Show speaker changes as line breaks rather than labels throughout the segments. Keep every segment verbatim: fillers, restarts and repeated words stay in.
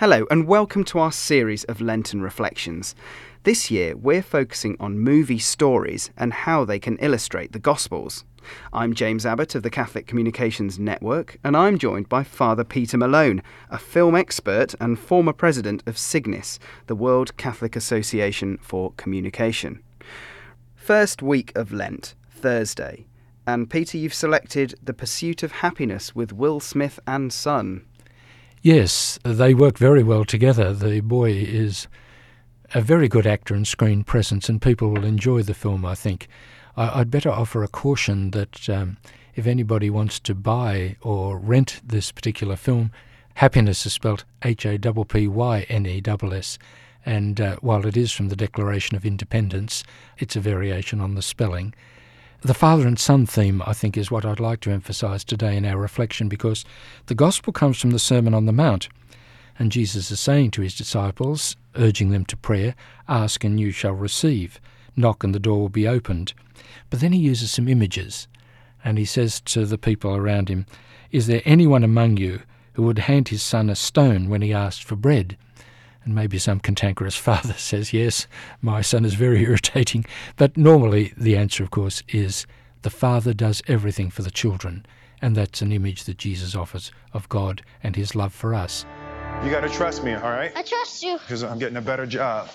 Hello and welcome to our series of Lenten Reflections. This year we're focusing on movie stories and how they can illustrate the Gospels. I'm James Abbott of the Catholic Communications Network, and I'm joined by Father Peter Malone, a film expert and former president of Cygnus, the World Catholic Association for Communication. First week of Lent, Thursday. And Peter, you've selected The Pursuit of Happiness with Will Smith and Son.
Yes, they work very well together. The boy is a very good actor and screen presence, and people will enjoy the film, I think. I'd better offer a caution that um, if anybody wants to buy or rent this particular film, happiness is spelt H A P P Y N E S S, and uh, while it is from the Declaration of Independence, it's a variation on the spelling. The father and son theme, I think, is what I'd like to emphasise today in our reflection, because the Gospel comes from the Sermon on the Mount, and Jesus is saying to his disciples, urging them to prayer, "Ask and you shall receive, knock and the door will be opened." But then he uses some images, and he says to the people around him, "Is there anyone among you who would hand his son a stone when he asked for bread?" And maybe some cantankerous father says, "Yes, my son is very irritating." But normally the answer, of course, is the father does everything for the children. And that's an image that Jesus offers of God and his love for us.
You got to trust me, all right?
I trust you.
Because I'm getting a better job.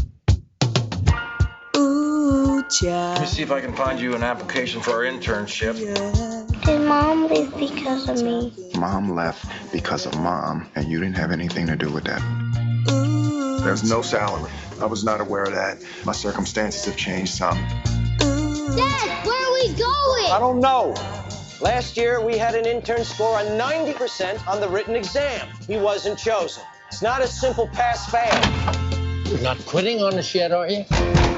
Ooh, child.
Let me see if I can find you an application for our internship.
Yeah.
Did Mom leave because of me?
Mom left because of Mom, and you didn't have anything to do with that.
Ooh,
There's no salary. I was not aware of that. My circumstances have changed some.
ooh.
Dad, where are we going?
I don't know. Last year, we had an intern score on ninety percent on the written exam. He wasn't chosen. It's not a simple pass-fail.
You're not quitting on us yet, are you?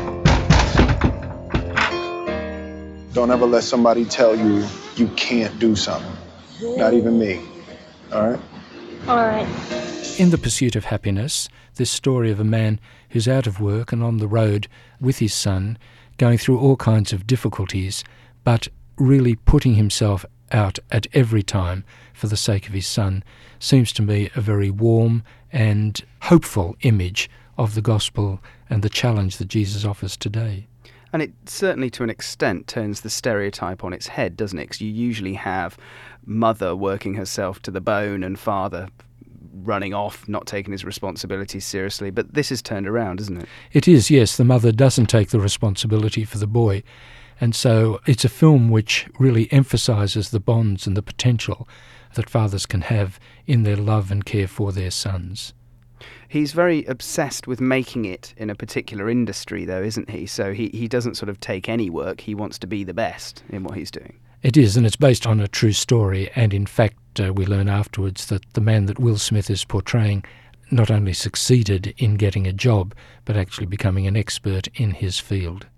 Don't ever let somebody tell you you can't do something. Not even me. All right?
All right.
In The Pursuit of Happiness, this story of a man who's out of work and on the road with his son, going through all kinds of difficulties, but really putting himself out at every time for the sake of his son, seems to me a very warm and hopeful image of the gospel and the challenge that Jesus offers today.
And it certainly, to an extent, turns the stereotype on its head, doesn't it? 'Cause you usually have mother working herself to the bone and father running off, not taking his responsibilities seriously. But this is turned around, isn't it?
It is, yes. The mother doesn't take the responsibility for the boy. And so it's a film which really emphasises the bonds and the potential that fathers can have in their love and care for their sons.
He's very obsessed with making it in a particular industry, though, isn't he? So he, he doesn't sort of take any work. He wants to be the best in what he's doing.
It is, and it's based on a true story. And in fact, uh, we learn afterwards that the man that Will Smith is portraying not only succeeded in getting a job, but actually becoming an expert in his field.